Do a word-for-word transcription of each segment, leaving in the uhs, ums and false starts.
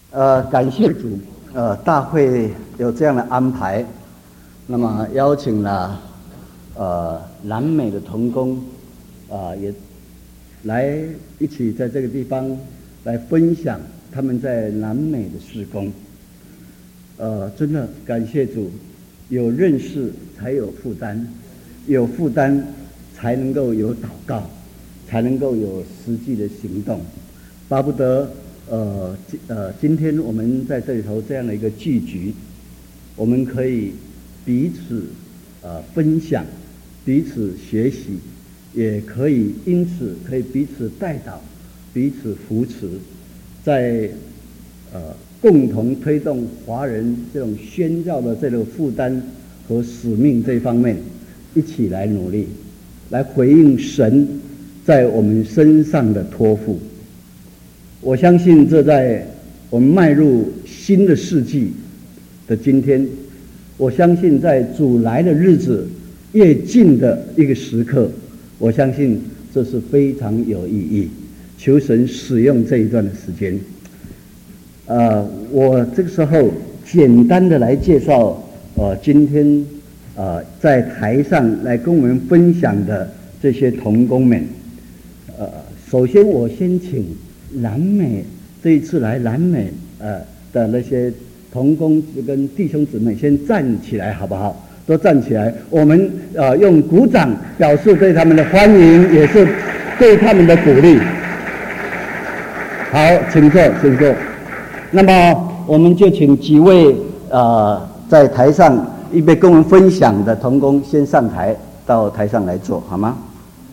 呃，感谢主，呃，大会有这样的安排，那么邀请了呃南美的同工，啊、呃，也来一起在这个地方来分享他们在南美的事工。呃，真的感谢主，有认识才有负担，有负担才能够有祷告，才能够有实际的行动，巴不得。呃，呃，今天我们在这里头这样的一个聚集，我们可以彼此呃分享，彼此学习，也可以因此可以彼此带导，彼此扶持，在呃共同推动华人这种宣教的这种负担和使命这方面，一起来努力，来回应神在我们身上的托付。我相信这在我们迈入新的世纪的今天，我相信在主来的日子越近的一个时刻，我相信这是非常有意义。求神使用这一段的时间。呃，我这个时候简单的来介绍，呃，今天呃在台上来跟我们分享的这些同工们。呃，首先我先请。南美这一次来南美呃的那些同工跟弟兄姊妹先站起来好不好？都站起来，我们呃用鼓掌表示对他们的欢迎，也是对他们的鼓励。好，请坐，请坐。那么我们就请几位呃在台上预备跟我们分享的同工先上台，到台上来坐，好吗？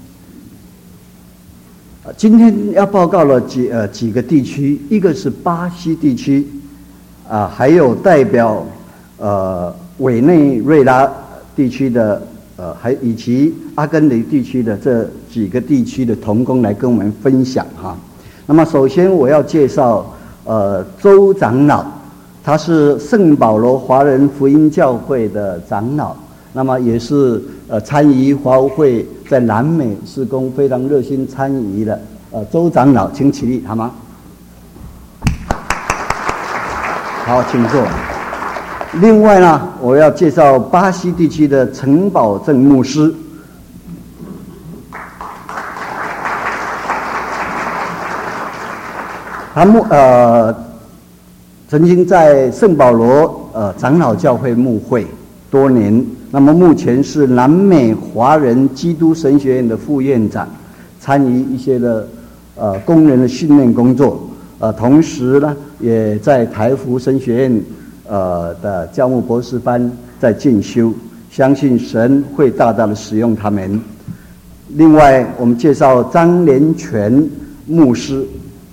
今天要报告了几呃几个地区，一个是巴西地区，啊，还有代表呃委内瑞拉地区的呃，还以及阿根廷地区的这几个地区的同工来跟我们分享哈。那么首先我要介绍呃周长老，他是圣保罗华人福音教会的长老。那么也是呃参与华务会在南美事工非常热心参与的呃周长老，请起立好吗？好，请坐。另外呢，我要介绍巴西地区的陈宝正牧师。他牧呃曾经在圣保罗呃长老教会牧会多年。那么目前是南美华人基督神学院的副院长，参与一些的呃工人的训练工作，呃，同时呢也在台福神学院呃的教牧博士班在进修，相信神会大大的使用他们。另外，我们介绍张连全牧师。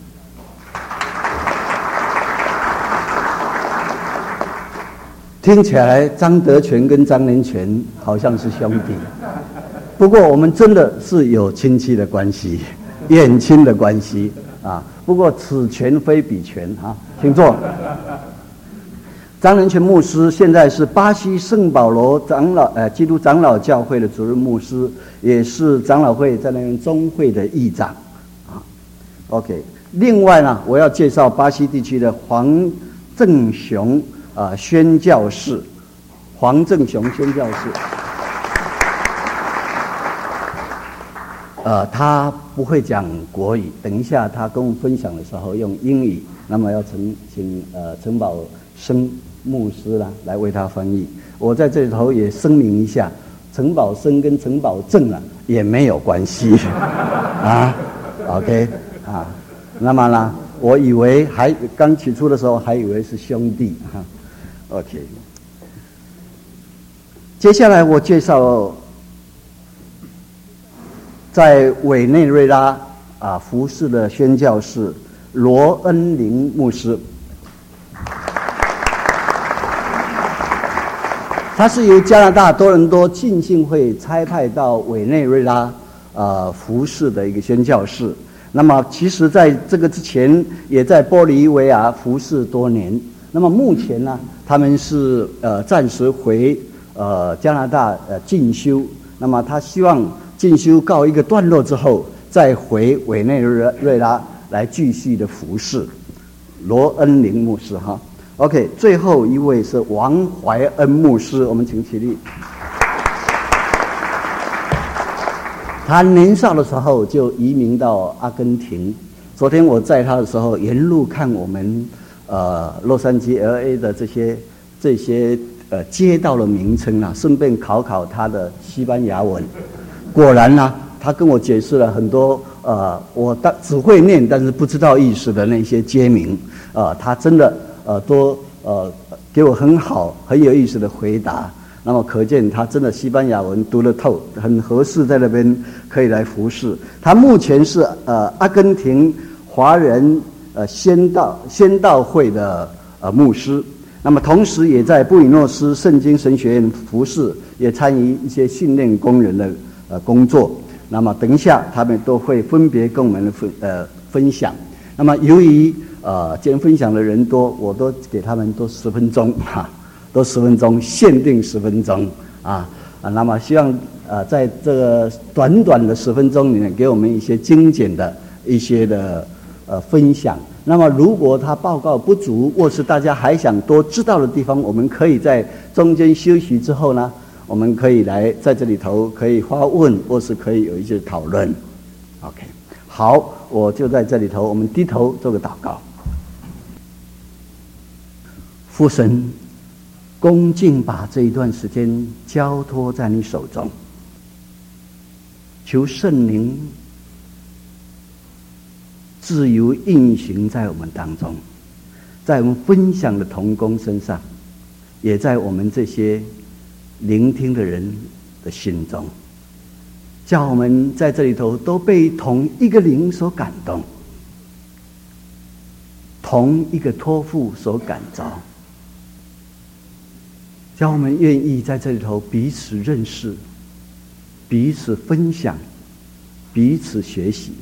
听起来张德全跟张连全好像是兄弟，不过我们真的是有亲戚的关系，远亲的关系啊。不过此权非彼权啊，请坐。张连全牧师现在是巴西圣保罗长老呃基督长老教会的主任牧师，也是长老会在那边中会的议长啊。OK， 另外呢，我要介绍巴西地区的黄正雄。啊、呃，宣教士黄正雄宣教士，呃，他不会讲国语，等一下他跟我们分享的时候用英语，那么要请请呃陈宝生牧师啦来为他翻译。我在这里头也声明一下，陈宝生跟陈宝正啊也没有关系啊 ，OK 啊，那么呢，我以为还刚起初的时候还以为是兄弟哈。OK， 接下来我介绍在委内瑞拉啊服侍的宣教士罗恩林牧师，他是由加拿大多伦多浸信会差派到委内瑞拉啊服侍的一个宣教士。那么其实在这个之前，也在玻利维亚服侍多年。那么目前呢，他们是呃暂时回呃加拿大呃进修。那么他希望进修告一个段落之后，再回委内瑞拉来继续的服侍。 罗恩林牧师哈。OK， 最后一位是王怀恩牧师，我们请起立。他年少的时候就移民到阿根廷。昨天我载他的时候，沿路看我们呃洛杉矶 L A 的这些这些呃街道的名称啊，顺便考考他的西班牙文。果然呢、啊，他跟我解释了很多呃我当只会念但是不知道意思的那些街名，呃，他真的呃都呃给我很好很有意思的回答。那么可见他真的西班牙文读得透，很合适在那边可以来服侍。他目前是呃阿根廷华人呃宣道宣道会的呃牧师，那么同时也在布宜诺斯圣经神学院服侍，也参与一些训练工人的呃工作。那么等一下他们都会分别跟我们分呃分享。那么由于呃今天分享的人多，我都给他们都十分钟哈。都十分钟，限定十分钟啊啊！那么希望呃，在这个短短的十分钟里面，给我们一些精简的一些的呃分享。那么，如果他报告不足，或是大家还想多知道的地方，我们可以在中间休息之后呢，我们可以来在这里头可以发问，或是可以有一些讨论。OK， 好，我就在这里头，我们低头做个祷告。父神，恭敬把这一段时间交托在你手中，求圣灵自由运行在我们当中，在我们分享的同工身上，也在我们这些聆听的人的心中，叫我们在这里头都被同一个灵所感动，同一个托付所感召，叫我们愿意在这里头彼此认识，彼此分享，彼此学习，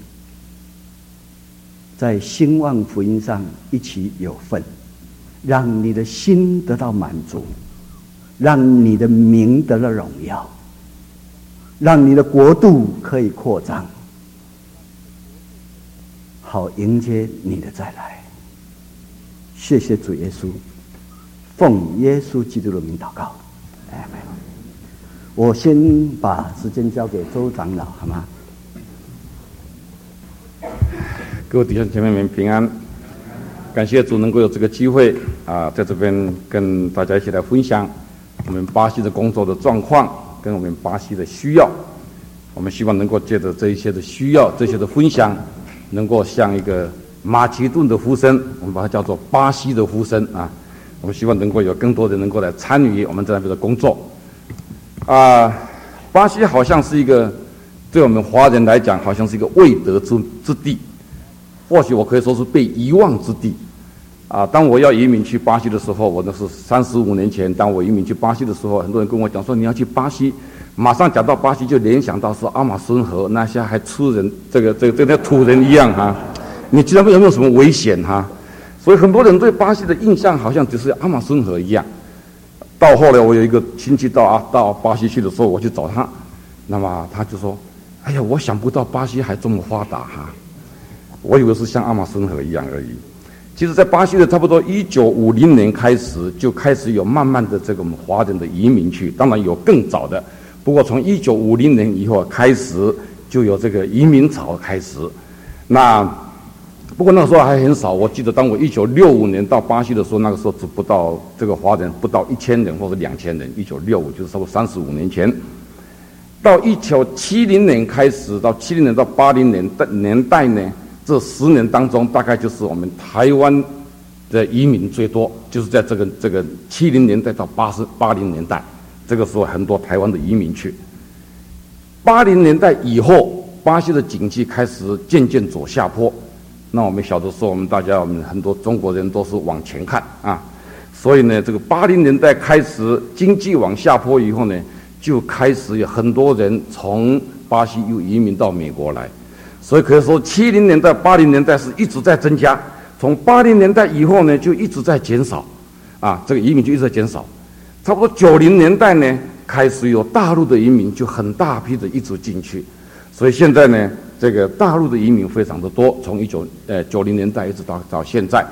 在兴旺福音上一起有份，让你的心得到满足，让你的名得到荣耀，让你的国度可以扩张，好迎接你的再来。谢谢主耶稣，奉耶稣基督的名祷告，阿们。我先把时间交给周长老，好吗？ 各位弟兄姐妹们平安，感谢主能够有这个机会啊，在这边跟大家一起来分享我们巴西的工作的状况，跟我们巴西的需要。我们希望能够借着这一些的需要，这些的分享，能够像一个马其顿的呼声，我们把它叫做巴西的呼声啊。我们希望能够有更多人能够来参与我们在那边的工作。啊，巴西好像是一个对我们华人来讲，好像是一个未得之之地，或许我可以说是被遗忘之地。啊，当我要移民去巴西的时候，我那是三十五年前，当我移民去巴西的时候，很多人跟我讲说你要去巴西，马上讲到巴西就联想到是阿马孙河那些还吃人，这个这个这个土人一样哈、啊。你知道有没有什么危险哈、啊？所以很多人对巴西的印象好像只是阿马孙河一样。到后来我有一个亲戚到啊到巴西去的时候，我去找他，那么他就说：“哎呀，我想不到巴西还这么发达哈、啊！我以为是像阿马孙河一样而已。”其实，在巴西的差不多一九五零年开始，就开始有慢慢的这个我们华人的移民去，当然有更早的，不过从一九五零年以后开始就有这个移民潮开始。那不过那个时候还很少，我记得当我一九六五年到巴西的时候，那个时候只不到这个华人不到一千人或者两千人。一九六五就是差不多三十五年前。到一九七零年开始，到七零年到八零年的年代呢，这十年当中，大概就是我们台湾的移民最多，就是在这个这个七零年代到八十八零年代，这个时候很多台湾的移民去。八零年代以后，巴西的经济开始渐渐走下坡。那我们小的时候，我们大家我们很多中国人都是往前看啊，所以呢，这个八零年代开始经济往下坡以后呢，就开始有很多人从巴西又移民到美国来。所以可以说，七零年代、八零年代是一直在增加，从八零年代以后呢，就一直在减少，啊，这个移民就一直在减少。差不多九零年代呢，开始有大陆的移民就很大批的一直进去，所以现在呢，这个大陆的移民非常的多，从一九呃九零年代一直到到现在。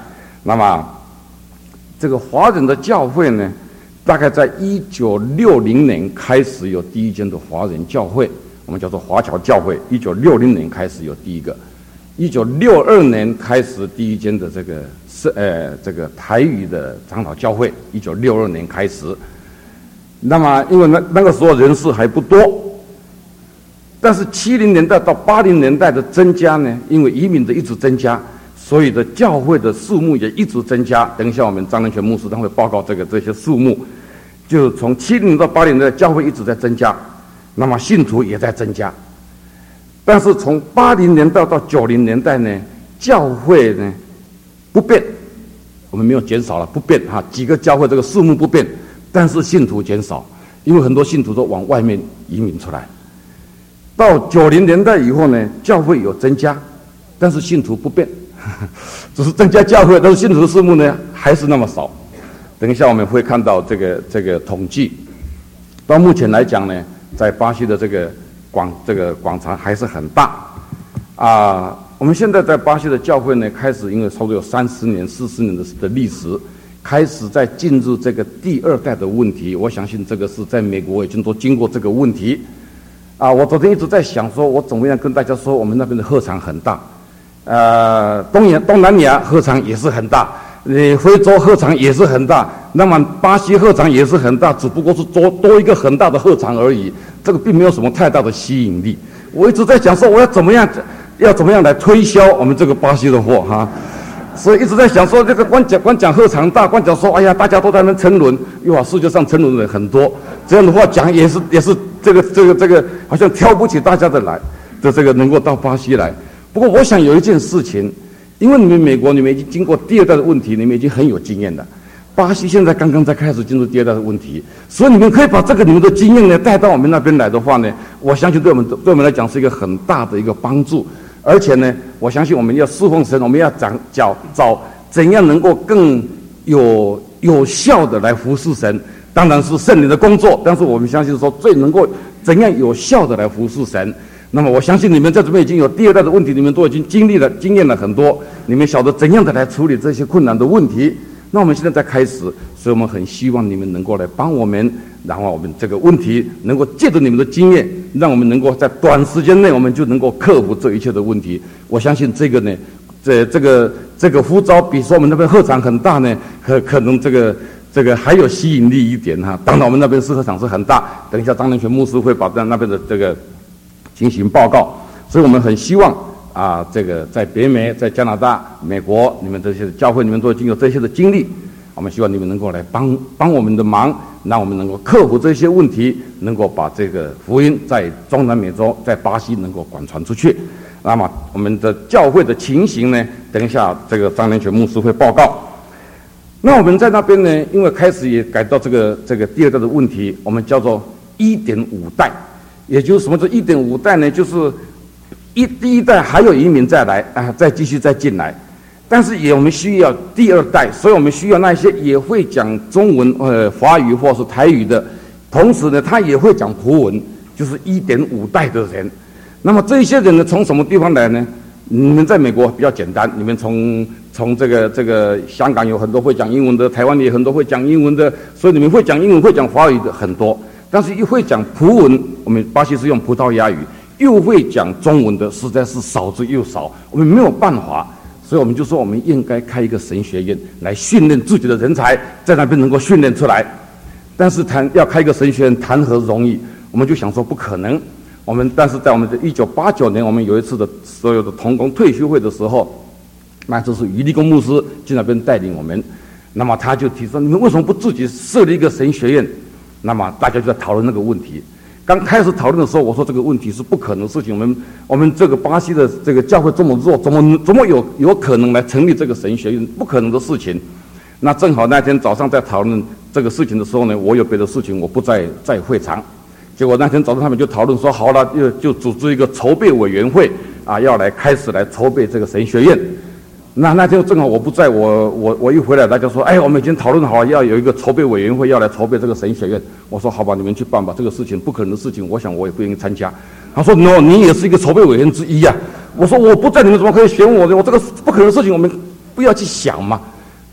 那么这个华人的教会呢，大概在一九六零年开始有第一间的华人教会，我们叫做华侨教会。一九六零年开始有第一个，一九六二年开始第一间的这个是呃这个台语的长老教会，一九六二年开始。那么因为那那个时候人数还不多，但是七零年代到八零年代的增加呢，因为移民的一直增加，所以的教会的数目也一直增加。等一下我们张仁全牧师他会报告这个这些数目，就从七零年到八零年代教会一直在增加，那么信徒也在增加。但是从八零年代到九零年代呢，教会呢不变，我们没有减少了，不变哈，几个教会这个数目不变，但是信徒减少，因为很多信徒都往外面移民出来。到九零年代以后呢，教会有增加，但是信徒不变，只是增加教会，但是信徒的数目呢还是那么少。等一下我们会看到这个这个统计。到目前来讲呢，在巴西的这个广这个广场还是很大啊。我们现在在巴西的教会呢，开始因为差不多有三十年、四十年的的历史，开始在进入这个第二代的问题。我相信这个是在美国已经都经过这个问题。啊，我昨天一直在想说，我怎么样跟大家说，我们那边的合场很大，呃，东亚、东南亚合场也是很大，呃，非洲合场也是很大，那么巴西合场也是很大，只不过是多多一个很大的合场而已，这个并没有什么太大的吸引力。我一直在想说，我要怎么样，要怎么样来推销我们这个巴西的货哈。所以一直在想说，这个光讲光讲合场大，光讲说，哎呀，大家都在那沉沦，哇，世界上沉沦的人很多，这样的话讲也是也是这个这个这个，好像挑不起大家的来的这个能够到巴西来。不过我想有一件事情，因为你们美国你们已经经过第二代的问题，你们已经很有经验了。巴西现在刚刚在开始进入第二代的问题，所以你们可以把这个你们的经验呢带到我们那边来的话呢，我相信对我们对我们来讲是一个很大的一个帮助。而且呢，我相信我们要侍奉神，我们要找找找怎样能够更有有效的来服侍神。当然是圣灵的工作，但是我们相信说最能够怎样有效的来服侍神。那么我相信你们在这边已经有第二代的问题，你们都已经经历了经验了很多，你们晓得怎样的来处理这些困难的问题。那我们现在在开始，所以我们很希望你们能够来帮我们，然后我们这个问题能够借着你们的经验，让我们能够在短时间内我们就能够克服这一切的问题。我相信这个呢，这这个这个呼召比说我们那边合场很大呢，可可能这个这个还有吸引力一点哈。当然我们那边是合场是很大，等一下张仁全牧师会把那边的这个情形报告，所以我们很希望。啊，这个在北美、在加拿大、美国，你们这些教会，你们都已经有这些的经历。我们希望你们能够来帮帮我们的忙，让我们能够克服这些问题，能够把这个福音在中南美洲、在巴西能够广传出去。那么我们的教会的情形呢，等一下这个张仁全牧师会报告。那我们在那边呢，因为开始也改到这个这个第二代的问题，我们叫做一点五代，也就是什么叫一点五代呢？就是一第一代还有移民再来啊，再继续再进来，但是也我们需要第二代，所以我们需要那些也会讲中文呃华语或是台语的，同时呢他也会讲葡文，就是一点五代的人。那么这些人呢从什么地方来呢？你们在美国比较简单，你们从从这个这个香港有很多会讲英文的，台湾也很多会讲英文的，所以你们会讲英文会讲华语的很多，但是一会讲葡文，我们巴西是用葡萄牙语。又会讲中文的实在是少之又少，我们没有办法，所以我们就说我们应该开一个神学院来训练自己的人才，在那边能够训练出来。但是谈要开一个神学院谈何容易？我们就想说不可能。我们但是在我们的一九八九年，我们有一次的所有的同工退休会的时候，那就是余立功牧师去那边带领我们，那么他就提出你们为什么不自己设立一个神学院？那么大家就在讨论那个问题。刚开始讨论的时候，我说这个问题是不可能的事情。我们我们这个巴西的这个教会这么弱，怎么怎么有有可能来成立这个神学院？不可能的事情。那正好那天早上在讨论这个事情的时候呢，我有别的事情，我不在在会场。结果那天早上他们就讨论说，好了，就就组织一个筹备委员会啊，要来开始来筹备这个神学院。那那天正好我不在，我我我一回来，大家说，哎，我们已经讨论好要有一个筹备委员会要来筹备这个神学院。我说好吧，你们去办吧，这个事情不可能的事情，我想我也不愿意参加。他说 no， 你也是一个筹备委员之一呀、啊。我说我不在，你们怎么可以选我呢？我这个不可能的事情，我们不要去想嘛。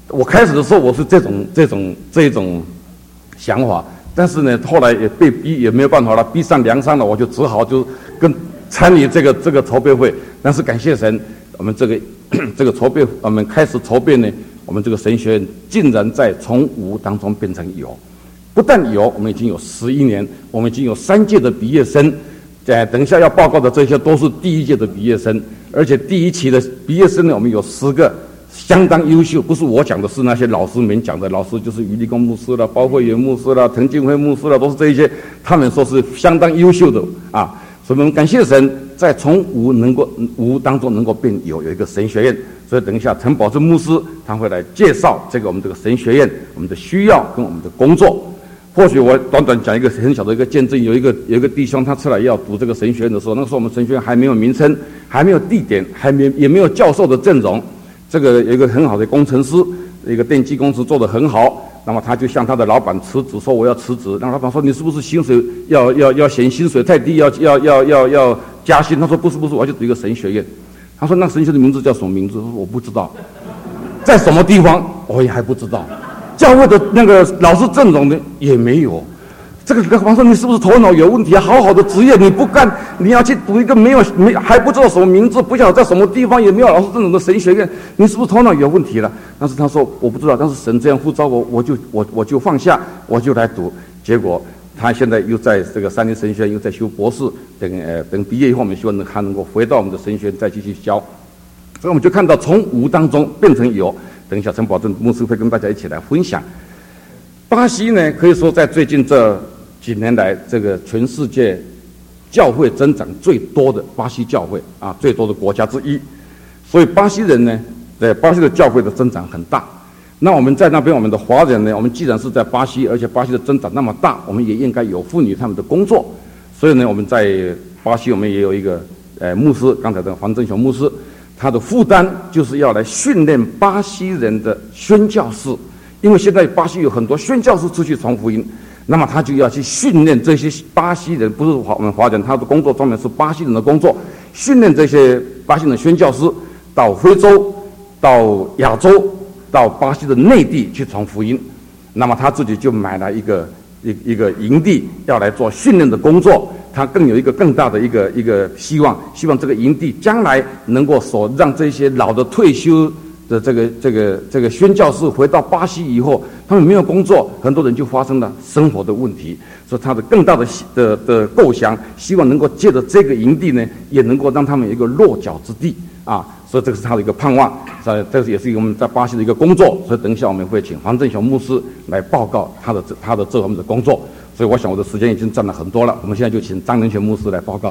我开始的时候我是这种这种这种想法，但是呢，后来也被逼，也没有办法了，逼上梁山了，我就只好就跟参与这个这个筹备会。但是感谢神，我们这个这个筹备，我们开始筹备呢，我们这个神学院竟然在从无当中变成有。不但有，我们已经有十一年，我们已经有三届的毕业生。呃，等一下要报告的这些都是第一届的毕业生，而且第一期的毕业生呢，我们有十个相当优秀，不是我讲的，是那些老师们讲的。老师就是于立功牧师啦、包慧元牧师啦、滕敬辉牧师啦，都是这一些，他们说是相当优秀的啊。所以我们感谢神，在从无能够无当中能够变有，有一个神学院。所以等一下陈宝正牧师他会来介绍这个我们这个神学院我们的需要跟我们的工作。或许我短短讲一个很小的一个见证，有一个有一个弟兄他出来要读这个神学院的时候，那个时候我们神学院还没有名称，还没有地点，还没也没有教授的阵容。这个有一个很好的工程师，一个电机公司做得很好，那么他就向他的老板辞职，说我要辞职。那老板说你是不是薪水要要要嫌薪水太低，要要要要要加薪？他说不是不是，我要去读一个神学院。他说那神学院的名字叫什么名字？我不知道，在什么地方我也还不知道。教会的那个老师阵容呢也没有，这个老板说你是不是头脑有问题啊？好好的职业你不干，你要去读一个没有没还不知道什么名字，不晓得在什么地方，也没有老师阵容的神学院，你是不是头脑有问题了？但是他说我不知道，但是神这样呼召我，我就我我就放下，我就来读。结果他现在又在这个三林神学院又在修博士，等呃等毕业以后，我们希望能他能够回到我们的神学院再继续教。所以我们就看到从无当中变成有。等一下，陈宝正牧师会跟大家一起来分享。巴西呢，可以说在最近这几年来，这个全世界教会增长最多的巴西教会啊，最多的国家之一。所以巴西人呢，在巴西的教会的增长很大。那我们在那边，我们的华人呢，我们既然是在巴西，而且巴西的增长那么大，我们也应该有妇女他们的工作。所以呢，我们在巴西，我们也有一个呃牧师，刚才的黄正雄牧师。他的负担就是要来训练巴西人的宣教士，因为现在巴西有很多宣教士出去传福音，那么他就要去训练这些巴西人，不是我们华人，他的工作专门是巴西人的工作，训练这些巴西人的宣教士到非洲、到亚洲、到巴西的内地去传福音。那么他自己就买了一个一一个营地，要来做训练的工作。他更有一个更大的一个一个希望，希望这个营地将来能够所让这些老的退休的这个这个这个宣教士回到巴西以后，他们没有工作，很多人就发生了生活的问题。所以他的更大的的的构想，希望能够借着这个营地呢，也能够让他们有一个落脚之地啊。所以这个是他的一个盼望，呃，这也是我们在巴西的一个工作。所以等一下我们会请黄正雄牧师来报告他的他的这方面的工作。所以我想我的时间已经占了很多了，我们现在就请张仁全牧师来报告。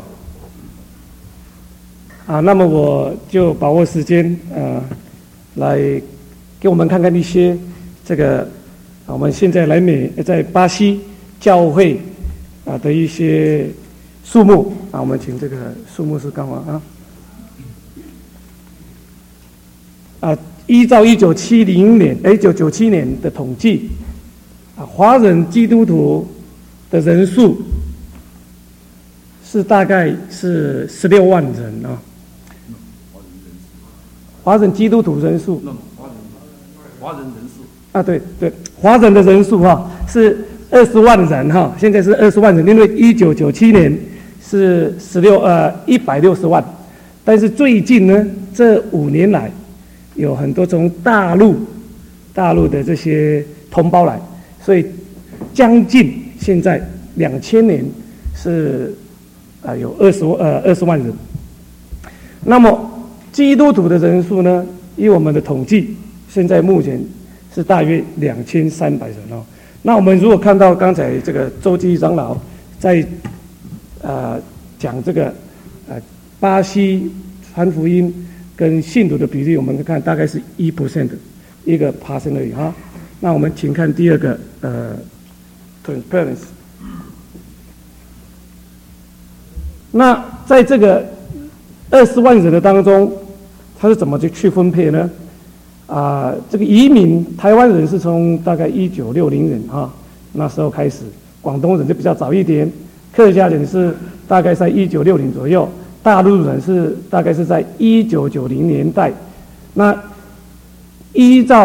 啊，那么我就把握时间，呃，来给我们看看一些这个啊，我们现在来美在巴西教会啊的一些数目啊，我们请这个数目师干嘛啊？啊，依照一九七零年、一九九七年的统计，啊，华人基督徒的人数是大概是十六万人啊。华人基督徒人数， 华人人数啊，对对，华人的人数哈、啊、是二十万人哈、啊，现在是二十万人，因为一九九七年是十六呃一百六十万，但是最近呢这五年来，有很多从大陆大陆的这些同胞来，所以将近现在两千年是啊、呃、有二十呃二十万人。那么基督徒的人数呢，以我们的统计，现在目前是大约两千三百人哦。那我们如果看到刚才这个周基长老在呃讲这个呃巴西传福音跟信徒的比例，我们看大概是一 percent 的一个 percent 而已哈。那我们请看第二个呃 transparency。那在这个二十万人的当中，他是怎么去分配呢？啊、呃，这个移民台湾人是从大概一九六零年啊那时候开始，广东人就比较早一点，客家人是大概在一九六零左右，大陆人是大概是在一九九零年代。那依照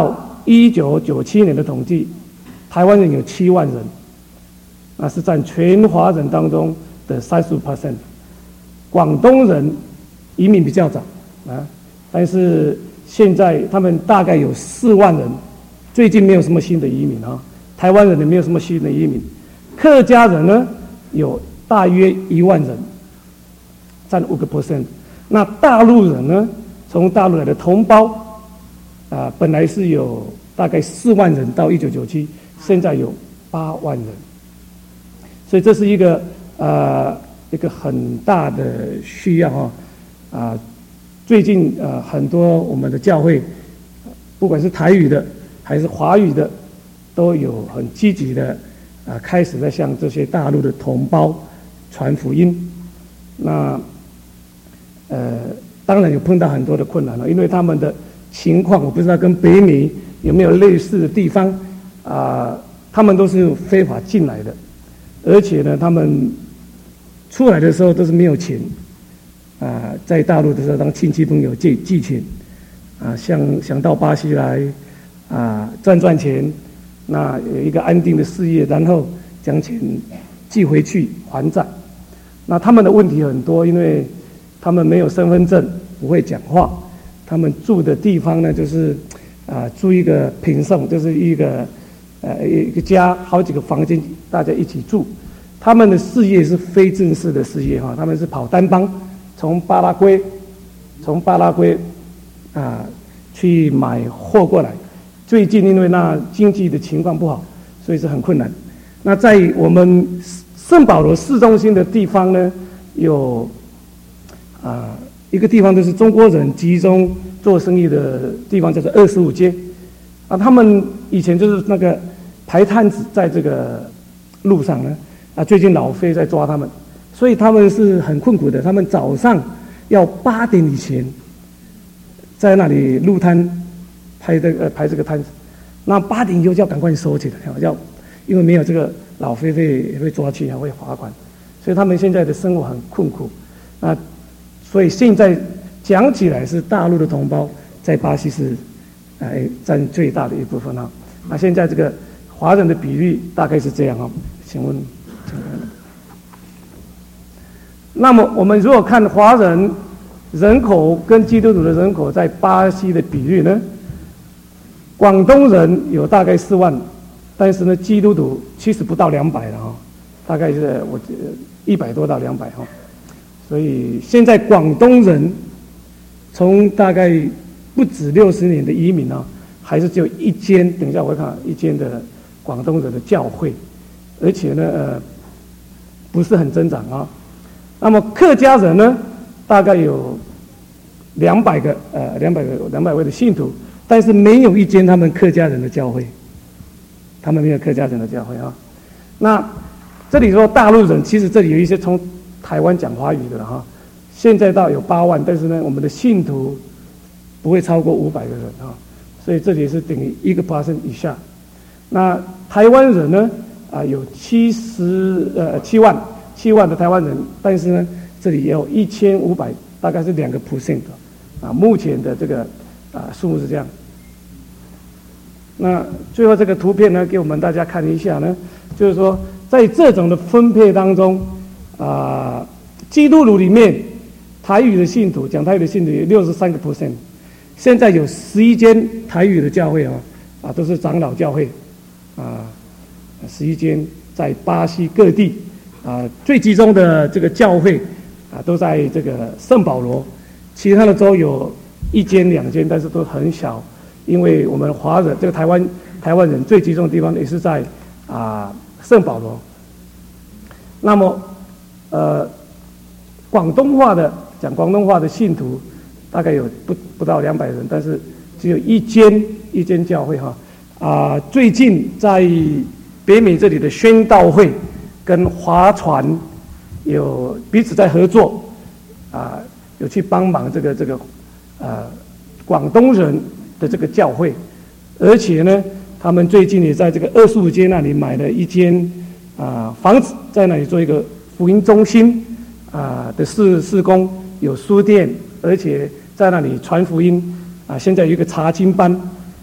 一九九七年的统计，台湾人有七万人，那是占全华人当中的三十五 percent。广东人移民比较早啊，但是现在他们大概有四万人，最近没有什么新的移民啊。台湾人也没有什么新的移民，客家人呢有大约一万人，占五个 percent。那大陆人呢，从大陆来的同胞。啊，本来是有大概四万人到一九九七，现在有八万人，所以这是一个呃一个很大的需要哈啊。最近呃很多我们的教会，不管是台语的还是华语的，都有很积极的啊开始在向这些大陆的同胞传福音。那呃当然有碰到很多的困难了，因为他们的情况我不知道跟北美有没有类似的地方啊、呃？他们都是非法进来的，而且呢，他们出来的时候都是没有钱啊、呃，在大陆的时候当亲戚朋友借寄钱啊，想想到巴西来啊赚赚钱，那有一个安定的事业，然后将钱寄回去还债。那他们的问题很多，因为他们没有身份证，不会讲话。他们住的地方呢，就是啊，住一个平层，就是一个呃一个家，好几个房间，大家一起住。他们的事业是非正式的事业哈，他们是跑单帮，从巴拉圭，从巴拉圭啊去买货过来。最近因为那经济的情况不好，所以是很困难。那在我们圣保罗市中心的地方呢，有啊。一个地方就是中国人集中做生意的地方，叫做二十五街，啊，他们以前就是那个排摊子在这个路上呢，啊，最近老非在抓他们，所以他们是很困苦的。他们早上要八点以前在那里路摊排这个、呃、排这个摊子，那八点以后就要赶快收起来，要因为没有这个老非会会抓去，还会罚款，所以他们现在的生活很困苦，那。所以现在讲起来是大陆的同胞在巴西是，哎占最大的一部分啊。那现在这个华人的比率大概是这样啊。请问，那么我们如果看华人人口跟基督徒的人口在巴西的比率呢？广东人有大概四万，但是呢基督徒其实不到两百了啊，大概是我觉得一百多到两百哈。所以现在广东人从大概不止六十年的移民啊，还是只有一间，等一下我会看一间的广东人的教会，而且呢呃不是很增长啊。那么客家人呢，大概有两百个呃两百个两百位的信徒，但是没有一间他们客家人的教会，他们没有客家人的教会啊。那这里说大陆人，其实这里有一些从台湾讲华语的哈，现在到有八万，但是呢，我们的信徒不会超过五百个人哈，所以这里是等于一个 percent 以下。那台湾人呢啊有七十呃七万七万的台湾人，但是呢这里也有一千五百，大概是两个 percent 啊，目前的这个啊数目是这样。那最后这个图片呢，给我们大家看一下呢，就是说在这种的分配当中。啊、呃，基督徒里面，台语的信徒讲台语的信徒有六十三个 percent， 现在有十一间台语的教会啊，啊都是长老教会，啊，十一间在巴西各地，啊最集中的这个教会啊都在这个圣保罗，其他的州有一间两间，但是都很小，因为我们华人这个台湾台湾人最集中的地方也是在啊圣保罗，那么。呃，广东话的讲广东话的信徒大概有不不到两百人，但是只有一间一间教会哈啊、呃。最近在北美这里的宣道会跟划船有彼此在合作啊、呃，有去帮忙这个这个呃广东人的这个教会，而且呢，他们最近也在这个二十五街那里买了一间啊、呃、房子，在那里做一个。福音中心啊、呃、的事事工，有书店，而且在那里传福音啊。现在有一个查经班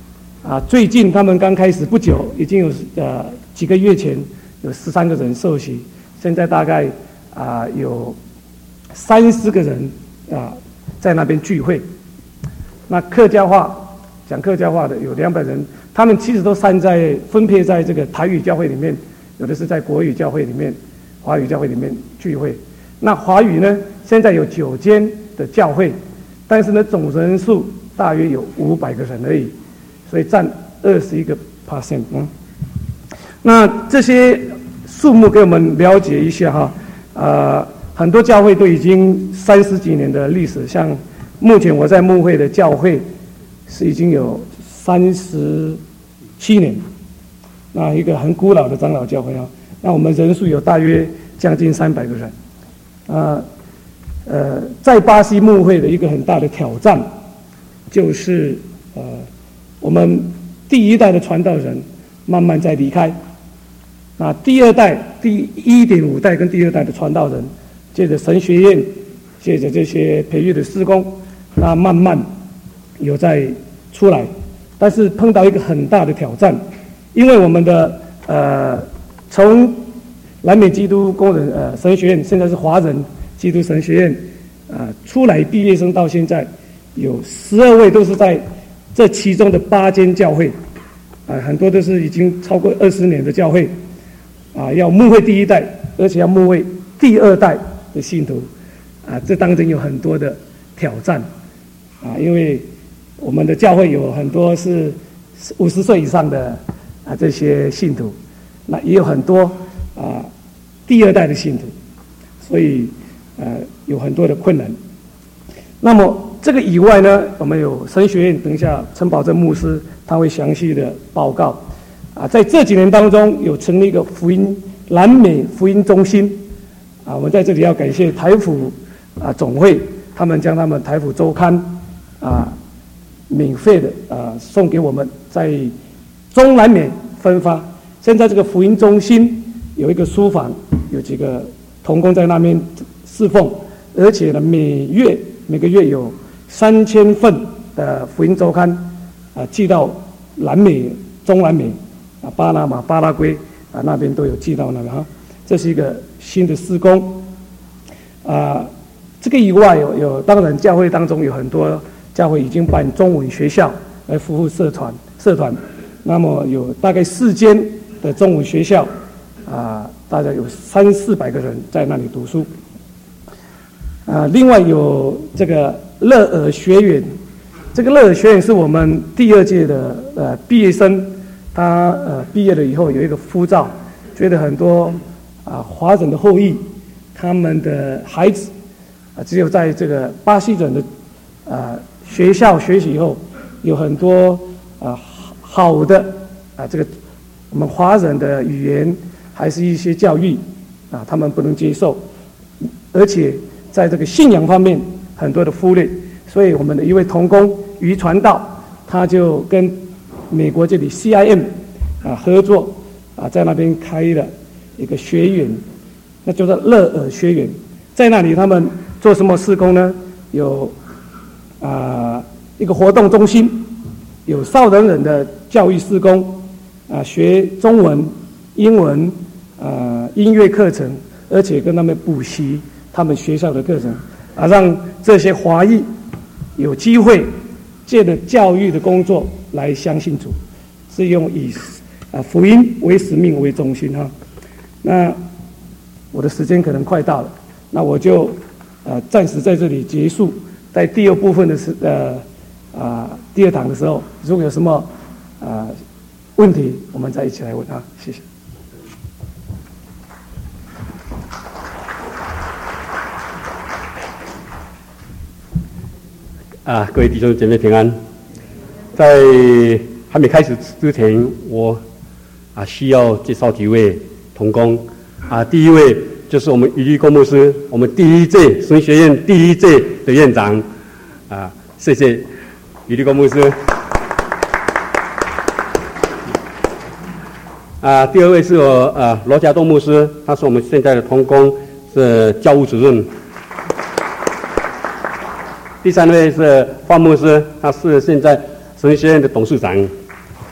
啊，最近他们刚开始不久，已经有呃几个月前有十三个人受洗，现在大概啊有三十个人啊在那边聚会。那客家话讲客家话的有两百人，他们其实都散在分配在这个台语教会里面，有的是在国语教会里面、华语教会里面聚会。那华语呢，现在有九间的教会，但是呢总人数大约有五百个人而已，所以占二十一个 percent。嗯，那这些数目给我们了解一下哈。呃，很多教会都已经三十几年的历史，像目前我在牧会的教会是已经有三十七年，那一个很古老的长老教会啊。那我们人数有大约将近三百个人。啊，呃，在巴西牧会的一个很大的挑战，就是呃，我们第一代的传道人慢慢在离开，那第二代、第一点五代跟第二代的传道人，借着神学院，借着这些培育的事工，那慢慢有在出来，但是碰到一个很大的挑战，因为我们的呃从南美基督工人呃神学院，现在是华人基督神学院，啊、呃、出来毕业生到现在有十二位都是在这其中的八间教会，啊、呃、很多都是已经超过二十年的教会，啊、呃、要牧会第一代，而且要牧会第二代的信徒，啊、呃、这当中有很多的挑战，啊、呃、因为我们的教会有很多是五十岁以上的啊、呃、这些信徒，那也有很多啊、呃第二代的信徒，所以呃有很多的困难。那么这个以外呢，我们有神学院，等一下陈宝正牧师他会详细的报告。啊，在这几年当中，有成立一个福音南美福音中心。啊，我们在这里要感谢台府啊总会，他们将他们台府周刊啊免费的啊送给我们，在中南美分发。现在这个福音中心有一个书房，有几个同工在那边侍奉，而且呢，每月每个月有三千份的福音周刊啊寄到南美、中南美啊、巴拿马、巴拉圭啊那边都有寄到那个哈，这是一个新的事工啊。这个以外有有，当然教会当中有很多教会已经办中文学校来服务社团社团，那么有大概四间的中文学校。啊，大概有三四百个人在那里读书。啊，另外有这个乐尔学园，这个乐尔学园是我们第二届的呃毕业生，他呃毕业了以后有一个护照，觉得很多啊华人的后裔，他们的孩子啊只有在这个巴西人的啊学校学习以后，有很多啊好的啊这个我们华人的语言。还是一些教育啊，他们不能接受，而且在这个信仰方面很多的忽略，所以我们的一位同工于传道，他就跟美国这里 C I M 啊合作啊，在那边开了一个学院，那叫做乐尔学园。在那里他们做什么事工呢？有啊一个活动中心，有少人人的教育事工啊，学中文、英文。呃，音乐课程，而且跟他们补习他们学校的课程，啊，让这些华裔有机会借着教育的工作来相信主，是用以啊福音为使命为中心哈。那我的时间可能快到了，那我就呃暂时在这里结束，在第二部分的时呃啊、呃、第二堂的时候，如果有什么啊、呃、问题，我们再一起来问啊，谢谢。 啊，各位弟兄姐妹平安。在还没开始之前，我啊需要介绍几位同工啊。第一位就是我们余立功牧师，我们第一届神学院第一届的院长啊，谢谢余立功牧师。啊，第二位是我啊罗家栋牧师，他是我们现在的同工，是教务主任。第三位是范牧师，他是现在神学院的董事长。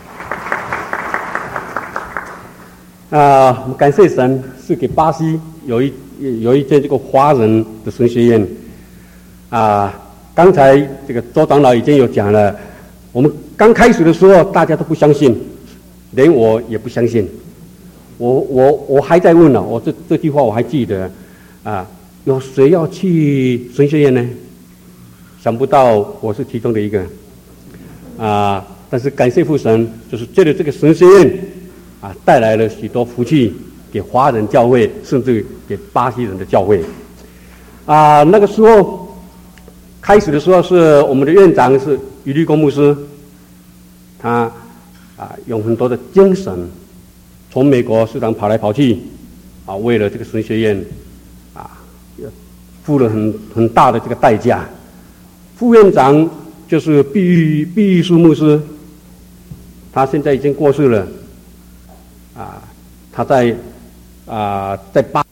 啊，我们感谢神是给巴西有一有一间这个华人的神学院啊。刚才这个周长老已经有讲了，我们刚开始的时候大家都不相信，连我也不相信。我我我还在问呢，我这这句话我还记得啊，有谁要去神学院呢？想不到我是其中的一个啊。但是感谢父神，就是借着这个神学院啊，带来了许多福气给华人教会，甚至给巴西人的教会啊。那个时候。开始的时候是我们的院长是余立功牧师，他啊用很多的精神，从美国时常跑来跑去，啊为了这个神学院啊付了很很大的这个代价。副院长就是毕玉毕玉书牧师，他现在已经过世了，啊他在啊在巴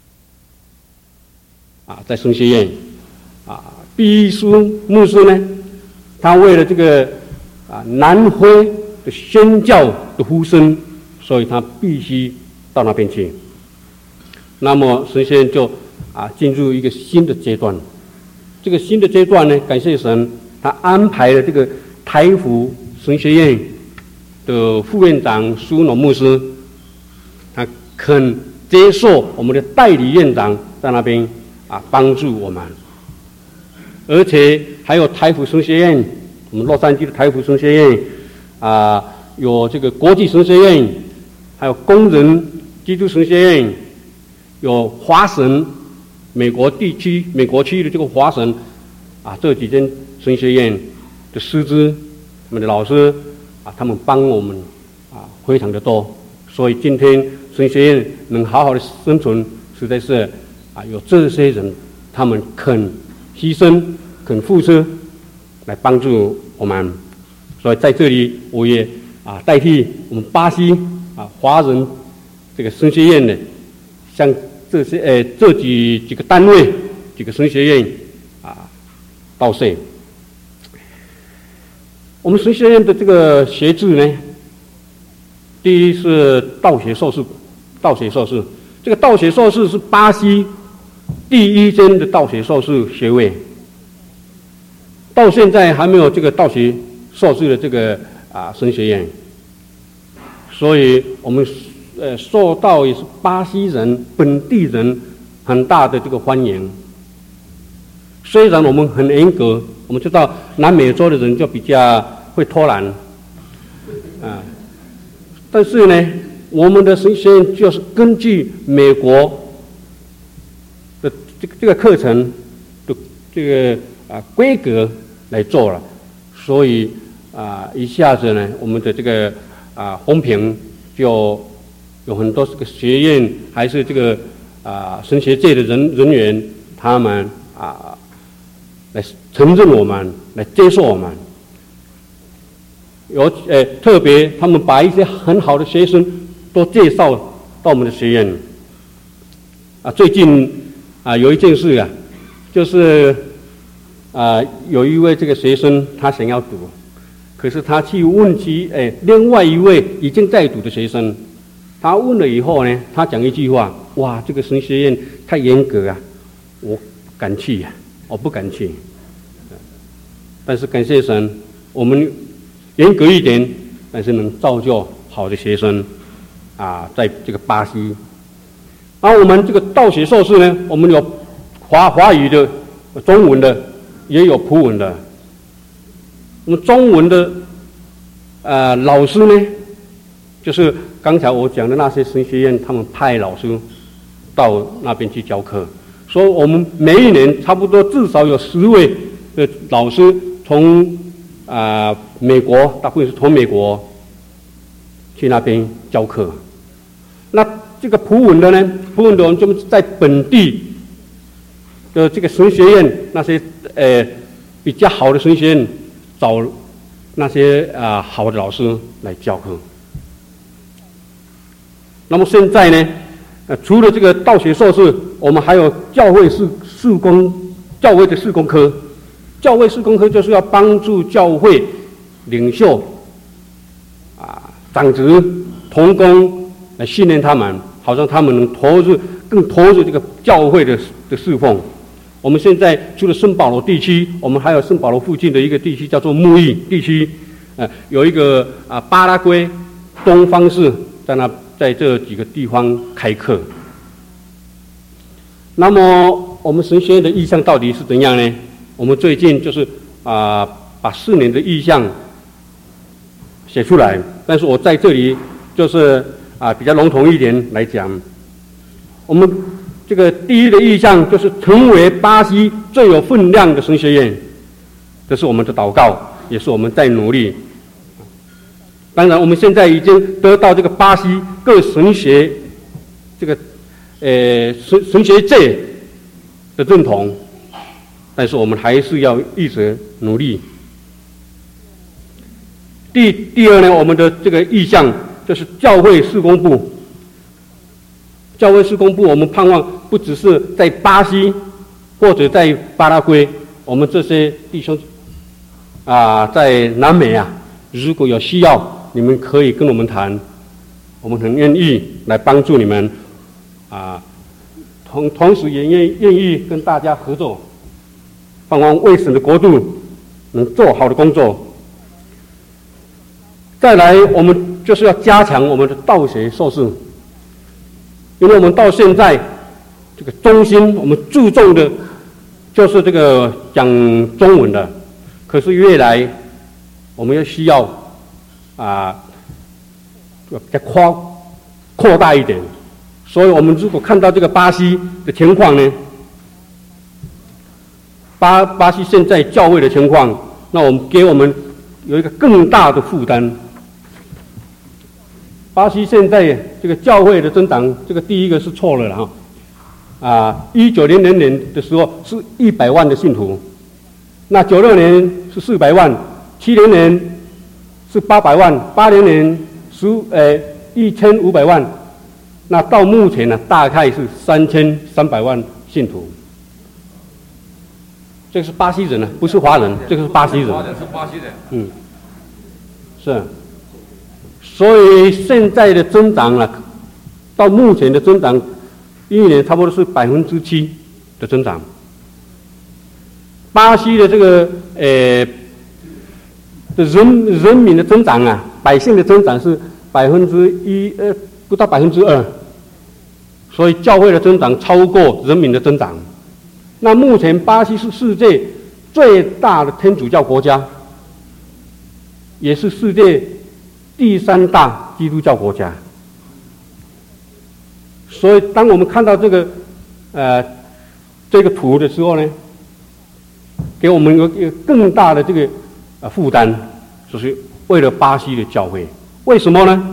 啊在神学院啊。毕玉书牧师呢，他为了这个啊南非的宣教的呼声，所以他必须到那边去。那么神学院就啊进入一个新的阶段。这个新的阶段呢，感谢神，他安排了这个台福神学院的副院长苏农牧师，他肯接受我们的代理院长在那边啊帮助我们。而且还有台福神学院，我们洛杉矶的台福神学院啊，有这个国际神学院，还有工人基督神学院，有华神美国地区美国区的这个华神啊，这几间神学院的师资，我们的老师啊，他们帮我们啊非常的多，所以今天神学院能好好的生存，实在是啊有这些人，他们肯牺牲、肯付出来帮助我们，所以在这里我也啊代替我们巴西啊华人这个神学院呢，向这些呃这几几个单位、几个神学院啊道谢。我们神学院的这个学制呢，第一是道学硕士，道学硕士，这个道学硕士是巴西第一间的道学硕士学位，到现在还没有这个道学硕士的这个啊神学院，所以我们呃受到也是巴西人本地人很大的这个欢迎。虽然我们很严格，我们知道南美洲的人就比较会偷懒啊，但是呢，我们的神学院就是根据美国的这个这个课程的这个啊规格来做了，所以啊一下子呢，我们的这个啊风评就有很多这个学院还是这个啊神学界的人人员，他们啊来承认我们，来接受我们。有呃特别他们把一些很好的学生都介绍到我们的学院。啊，最近啊有一件事啊，就是啊有一位这个学生他想要读，可是他去问起哎另外一位已经在读的学生，他问了以后呢，他讲一句话：哇，这个神学院太严格啊，我不敢去呀、啊，我不敢去。但是感谢神，我们严格一点，但是能造就好的学生啊，在这个巴西。而我们这个道学硕士呢，我们有华华语的、中文的，也有普文的。我们中文的呃老师呢，就是刚才我讲的那些神学院，他们派老师到那边去教课，所以我们每一年差不多至少有十位的老师从啊、呃、美国，大部分是从美国去那边教课。那这个普文的呢，普文的我们就在本地的这个神学院，那些呃比较好的神学院，找那些啊、呃、好的老师来教课。那么现在呢，呃，除了这个道学硕士，我们还有教会事事工，教会的事工科。教会事工科就是要帮助教会领袖、啊长子、同工来训练他们，好让他们能投入更投入这个教会的的侍奉。我们现在除了圣保罗地区，我们还有圣保罗附近的一个地区叫做牧邑地区，呃，有一个啊巴拉圭东方市在那在这几个地方开课。那么我们神学院的意向到底是怎样呢？我们最近就是啊、呃、把四年的意向写出来，但是我在这里就是啊、呃、比较笼统一点来讲，我们这个第一的意向就是成为巴西最有分量的神学院，这是我们的祷告，也是我们在努力。当然，我们现在已经得到这个巴西各神学这个呃神神学界的认同，但是我们还是要一直努力。第第二呢，我们的这个意向就是教会事工部。教会事工部，我们盼望不只是在巴西或者在巴拉圭，我们这些弟兄啊、呃，在南美啊，如果有需要，你们可以跟我们谈，我们很愿意来帮助你们啊、呃，同同时也愿愿意跟大家合作，盼望为神的国度能做好的工作。再来，我们就是要加强我们的道学硕士。因为我们到现在这个中心，我们注重的就是这个讲中文的，可是越来我们要需要啊，再扩扩大一点。所以我们如果看到这个巴西的情况呢，巴巴西现在教会的情况，那我们给我们有一个更大的负担。巴西现在这个教会的增长，这个第一个是错了了哈，啊，一九零零年的时候是一百万的信徒，那九六年是四百万，七零年是八百万，八零年十呃一千五百万，那到目前呢大概是三千三百万信徒。这个是巴西人呢，不是华人，这个是巴西人。华人是巴西人。嗯，是。所以现在的增长啊，到目前的增长，一年差不多是百分之七的增长。巴西的这个呃的人人民的增长啊，百姓的增长是百分之一呃不到百分之二，所以教会的增长超过人民的增长。那目前巴西是世界最大的天主教国家，也是世界第三大基督教国家，所以当我们看到这个呃这个图的时候呢，给我们有一个更大的这个呃负担，就是为了巴西的教会。为什么呢？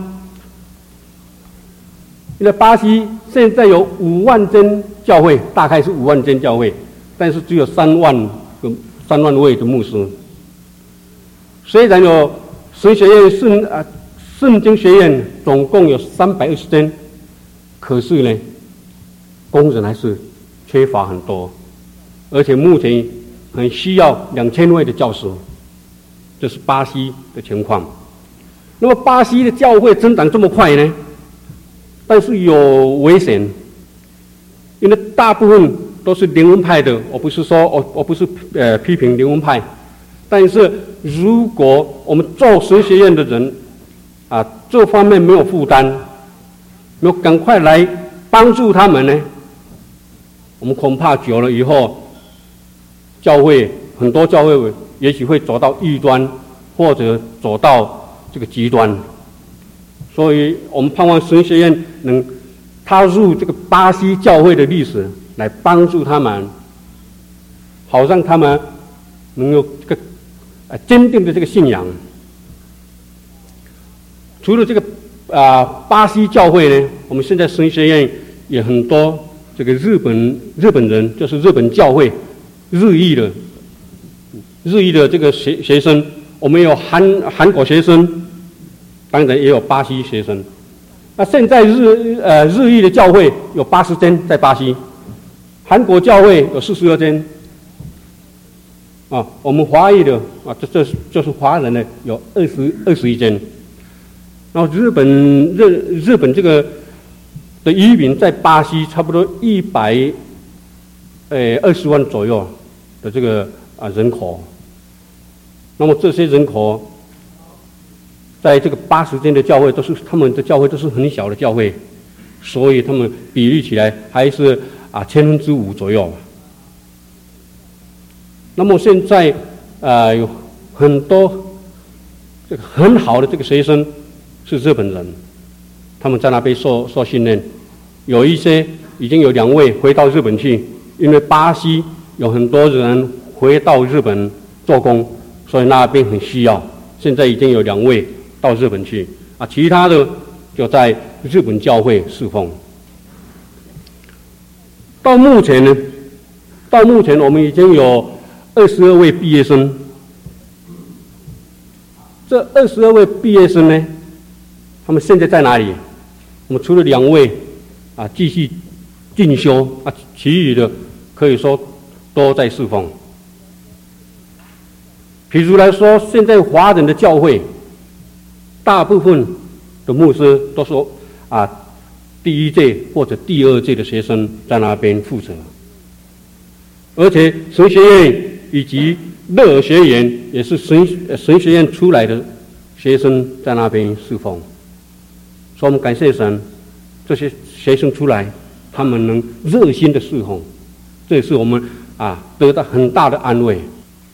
因为巴西现在有五万间教会，大概是五万间教会，但是只有三万个三万位的牧师。虽然有神学院圣啊圣经学院总共有三百二十间，可是呢，工人还是缺乏很多，而且目前很需要两千位的教师，这是巴西的情况。那么巴西的教会增长这么快呢？但是有危险，因为大部分都是灵恩派的。我不是说我我不是呃批评灵恩派，但是如果我们做神学院的人啊，这方面没有负担，没有赶快来帮助他们呢，我们恐怕久了以后，教会很多教会也许会走到异端，或者走到这个极端。所以我们盼望神学院能踏入这个巴西教会的历史，来帮助他们，好让他们能有这个呃坚定的这个信仰。除了这个啊、呃、巴西教会呢，我们现在神学院也很多这个日本日本人，就是日本教会日裔的日裔的这个学学生，我们有韩韩国学生。当然也有巴西学生，那现在日呃日裔的教会有八十间在巴西，韩国教会有四十二间，啊，我们华裔的啊，这这就是华人的有二十二十一间。 然后日本日日本这个的移民在巴西差不多一百呃二十万左右的这个啊人口。那么这些人口在这个八十间的教会都是他们的教会都是很小的教会，所以他们比例起来还是啊千分之五左右。那么现在啊有很多这个很好的这个学生是日本人，他们在那边受受训练，有一些已经有两位回到日本去，因为巴西有很多人回到日本做工，所以那边很需要。现在已经有两位到日本去啊，其他的就在日本教会侍奉。到目前呢，到目前我们已经有二十二位毕业生。这二十二位毕业生呢，他们现在在哪里？我们除了两位啊继续进修啊，其余的可以说都在侍奉。比如来说，现在华人的教会，大部分的牧师都是啊第一届或者第二届的学生在那边负责，而且神学院以及乐尔学园也是神神学院出来的学生在那边侍奉，所以我们感谢神，这些学生出来，他们能热心的侍奉，这也是我们啊得到很大的安慰。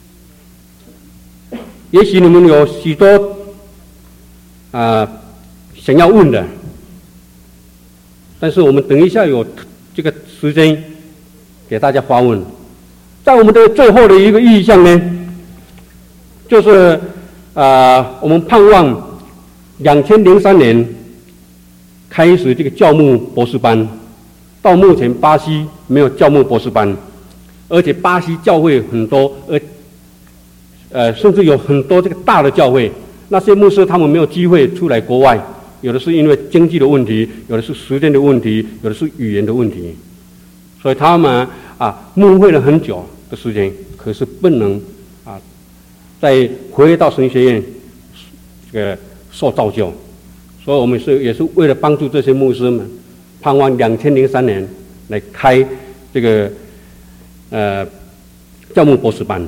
也许你们有许多啊想要问的，但是我们等一下有这个时间给大家发问。在我们的最后的一个意向呢，就是啊、呃，我们盼望两千零三年开始这个教牧博士班，到目前巴西没有教牧博士班，而且巴西教会很多，而呃甚至有很多这个大的教会，那些牧师他们没有机会出来国外，有的是因为经济的问题，有的是时间的问题，有的是语言的问题，所以他们啊牧会了很久的时间，可是不能啊再回到神学院这个受造就，所以我们是也是为了帮助这些牧师们，盼望两千零三年来开这个呃教牧博士班。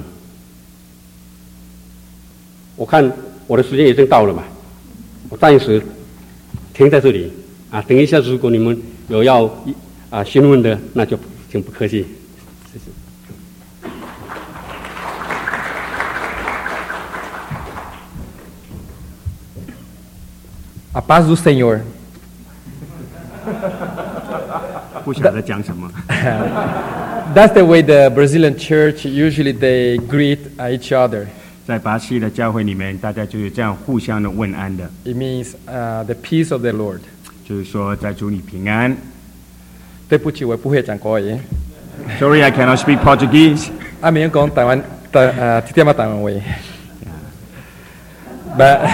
我看我的时间已经到了嘛，我暂时停在这里啊。等一下，如果你们有要啊询问的，那就请不客气，谢谢。 A paz do Senhor. 不晓得讲什么。 That's the way the Brazilian church usually they greet each other. 在巴西的教会里面，大家就是这样互相的问安的。 It means uh, the peace of the Lord. 就是说，在主你平安。 对不起，我不会讲国语。 Sorry, I cannot speak Portuguese. 我没有讲台湾的呃，听听嘛台湾话。But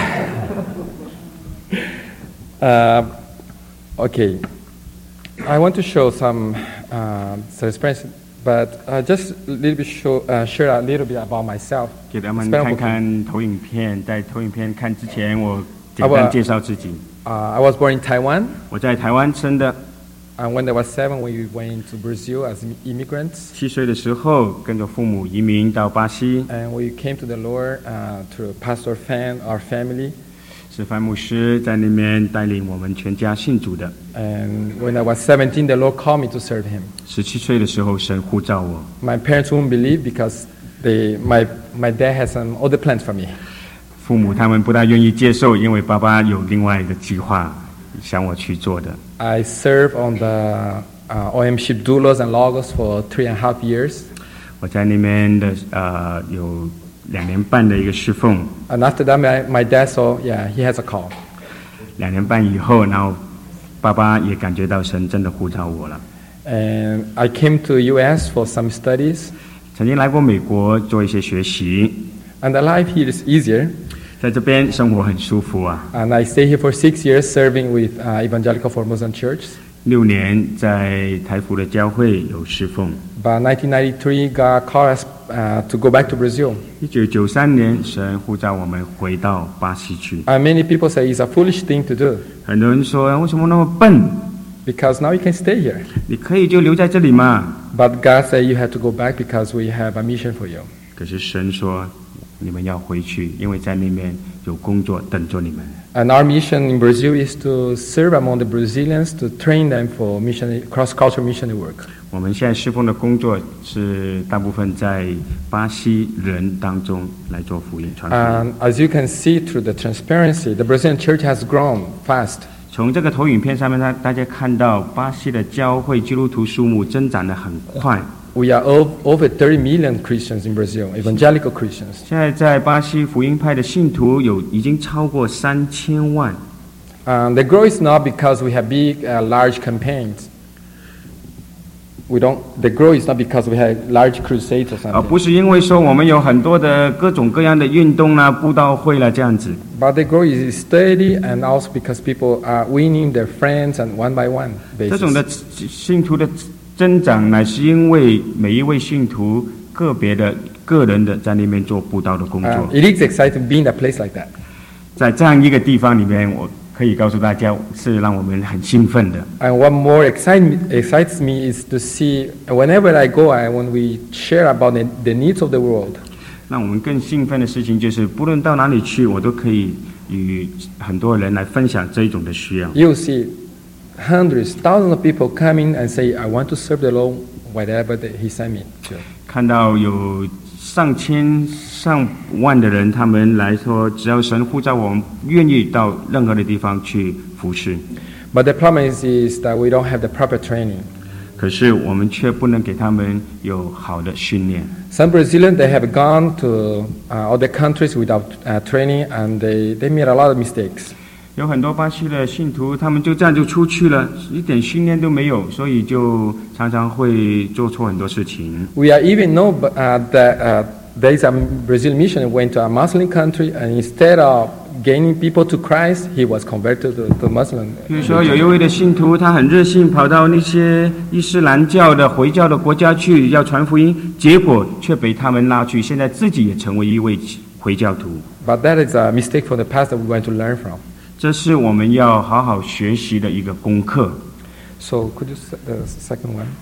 uh, okay, I want to show some uh, some experience, but uh, just a little bit show uh, share a little bit about myself. 给他们看看投影片，在投影片看之前，我简单介绍自己。 Uh, I was born in Taiwan. 我在台湾生的。 And when I was seven, we went to Brazil as immigrants. 七岁的时候，跟着父母移民到巴西。 And we came to the Lord uh, through Pastor Fan, our family. 是范牧师在那边带领我们全家信主的。 And when I was seventeen, the Lord called me to serve Him. 十七岁的时候，神呼召我。 My parents wouldn't believe because they, my my dad has some other plans for me. 父母他们不大愿意接受，因为爸爸有另外的计划想我去做的。 I served on the uh, O M ship doulos and logos for three and a half years. 我在那边的呃有两年半的一个侍奉。 And after that, my my dad saw, yeah, he has a call. 两年半以后，然后爸爸也感觉到神真的呼召我了。 And I came to U S for some studies. 曾经来过美国做一些学习。 And the life here is easier. 在这边生活很舒服啊。 And I stayed here for six years serving with uh, Evangelical Formosan Church. 六年在台福的教会有侍奉。 But nineteen ninety-three, God called us uh, to go back to Brazil. 一九九三年，神呼召我们回到巴西去。 And many people say it's a foolish thing to do 很多人说，为什么那么笨？ because now you can stay here. 你可以就留在这里嘛。 But God said you have to go back because we have a mission for you. 可是神说，你们要回去，因为在那边有工作等着你们。 And our mission in Brazil is to serve among the Brazilians, to train them for missionary, cross-cultural missionary work. 我们现在侍奉的工作是大部分在巴西人当中来做福音传福音。 And as you can see through the transparency, the Brazilian church has grown fast. 从这个投影片上面，大大家看到巴西的教会基督徒数目增长得很快。 We are o- over thirty million Christians in Brazil, evangelical Christians. 现在在巴西福音派的信徒有已经超过三千万。 Um, the growth is not because we have big, uh, large campaigns. We don't. The growth is not because we have large crusades or 而 something. 不是因为说我们有很多的各种各样的运动啦、布道会啦这样子。 But the growth is steady, and also because people are winning their friends and one by one 这种的 basis. 信徒的增长，乃是因为每一位信徒个别的、个人的在那边做布道的工作。 Um, it is exciting being in a place like that. 在这样一个地方里面，我可以告诉大家，是让我们很兴奋的。 And what more excite me, excites me is to see whenever I go, I, when we share about the, the needs of the world. 让我们更兴奋的事情就是，不论到哪里去，我都可以与很多人来分享这一种的需要。 You see hundreds, thousands of people coming and say, I want to serve the Lord whatever that He sent me to. 看到有上千上万的人，他们来说，只要神呼召我们，愿意到任何的地方去服侍。 But the problem is, is that we don't have the proper training. 可是我们却不能给他们有好的训练。 Some Brazilians, they have gone to uh, other countries without uh, training, and they, they made a lot of mistakes. 有很多巴西的信徒，他们就这样就出去了，一点训练都没有，所以就常常会做错很多事情。 We are even know uh, that uh, there is a Brazilian missionary who went to a Muslim country, and instead of gaining people to Christ, he was converted to, to Muslim. 比如说，有一位的信徒，他很热心，跑到那些伊斯兰教的回教的国家去要传福音，结果却被他们拉去，现在自己也成为一位回教徒。 But that is a mistake from the past that we're going to learn from. 这是我们要好好学习的一个功课。 So could you set the second one?